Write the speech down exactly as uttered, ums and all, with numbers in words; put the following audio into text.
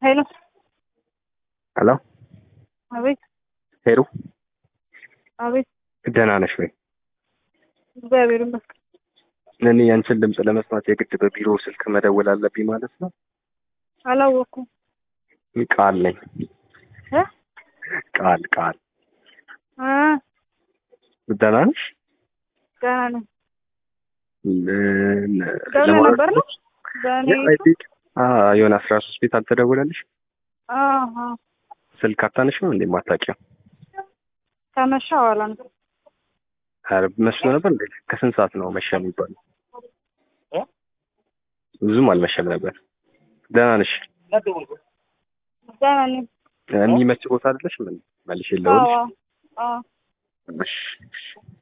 ሄሎ ሄሎ አቤት። ሄሎ አቤት። ደህና ነሽ ወይ? እግዚአብሔር ይመስገን። እኔ ያንቺን ድምፅ ለመስማት የግድ በቢሮ ስልክ መደወል አለብኝ ማለት ነው? አላወኩም ቃል ነኝ። እ ቃል ቃል አ ደህና ነሽ? ደህና ነኝ። ለ- ደውለህ ለማለት ነበር ነው? በእኔ አዎ የሆነ አስራ ሶስት ቤት አልተደወለልሽ? አሃ ስልክ አታነሽም እንዴ? የማታውቂው? ከመሻ በኋላ ነው። ኧረ መስሎ ነበር እንዴ? ከስንት ሰዓት ነው መሸ የሚባለው? ብዙም አልመሸም ነበር። ደህና ነሽ? ደህና ነኝ። የሚመች ቦታ አይደለሽ? ምን መልሼ አዎ ልደውልሽ? አዎ እሺ